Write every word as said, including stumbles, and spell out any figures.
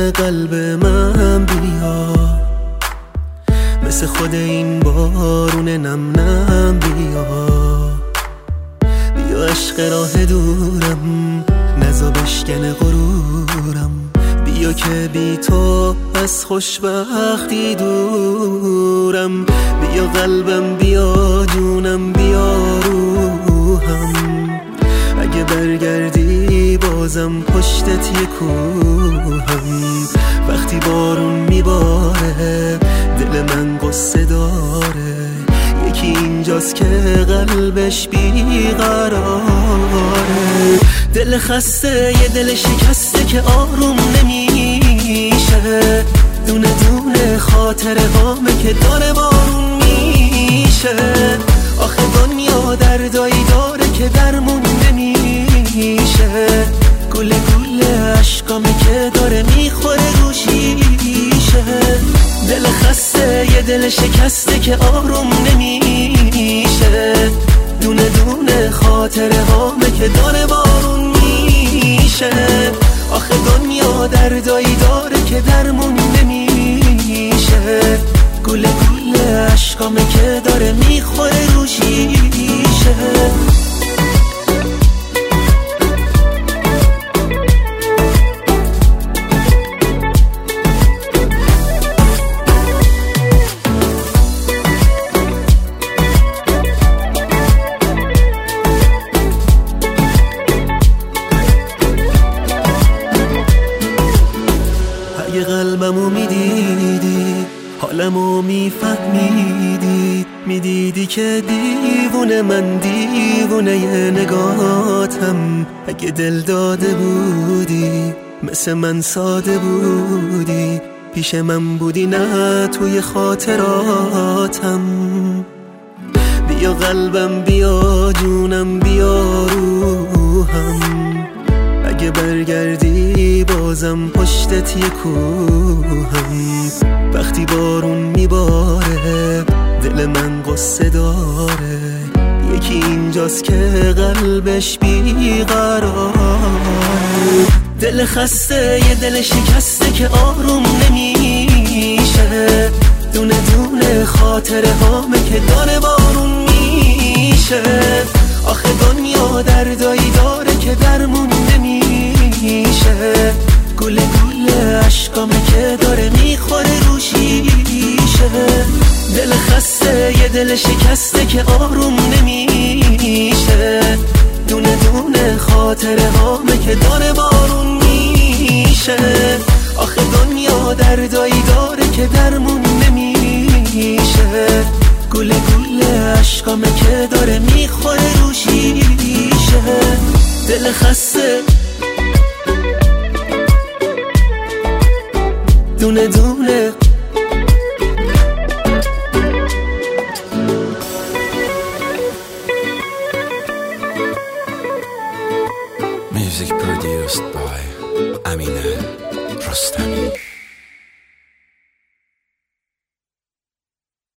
قلب من بیا، مثل خود این بارون نم نم بیا. بیا عشق راه دورم، نزا بشکن غرورم. بیا که بی تو از خوشبختی دورم. بیا قلبم، بیا جونم، بیا روحم. اگه برگردی بازم پشتت یه کوهم. وقتی بارون میباره دل من قصه داره. یکی اینجاست که قلبش بیقراره. دل خسته، یه دل شکسته که آروم نمیشه. دونه دونه خاطره هامه که داره بارون میشه. آخه دنیا دردایی داره که درمون نمیشه. گله گله عشقامه که داره میخوره رو شیشه. دل خسته، یه دل شکسته که آروم نمیشه. دونه دونه خاطره هامه که داره بارون میشه. آخه دنیا دردایی داره که درمون نمیشه. گله گله عشقامه که داره میخوره رو شیشه. اگه قلبمو میدیدی، حالمو میفهمیدی، میدیدی که دیوونه من، دیوونه ی نگاتم. اگه دل داده بودی، مثل من ساده بودی، پیش من بودی نه توی خاطراتم. بیا قلبم، بیا جونم، بیا روحم. اگه برگردی بازم پشتت یه کوهم. وقتی بارون میباره دل من قصه داره. یکی اینجاست که قلبش بیقراره. دل خسته، یه دل شکسته که آروم نمیشه. دونه دونه خاطره هامه که داره بارون میشه. آخه دنیا دردایی داره که درمون نمیشه. گله گله عشقامه که داره میخوره رو شیشه. دل خسته، یه دل شکسته که آروم نمیشه. دونه دونه خاطره هامه که داره بارون میشه. آخه دنیا دردایی داره که درمون نمیشه. گله گله عشقامه که داره میخوره رو شیشه. دل خسته، دونه دونه. Music produced by Amina Rostami.